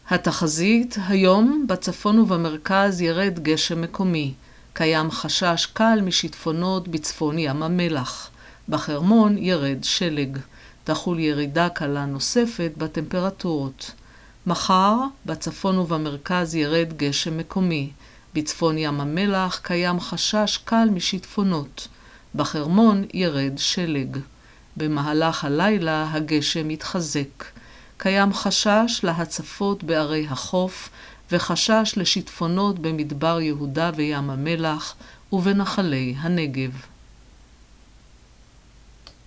התחזית, היום בצפון ובמרכז ירד גשם מקומי. קיים חשש קל משיטפונות בצפון ים המלח. בחרמון ירד שלג. תחול ירידה קלה נוספת בטמפרטורות. מחר בצפון ובמרכז ירד גשם מקומי. בצפון ים המלח קיים חשש קל משיטפונות. בחרמון ירד שלג. במהלך הלילה הגשם יתחזק. קיים חשש להצפות בערי החוף וחשש לשיטפונות במדבר יהודה וים המלח ובנחלי הנגב.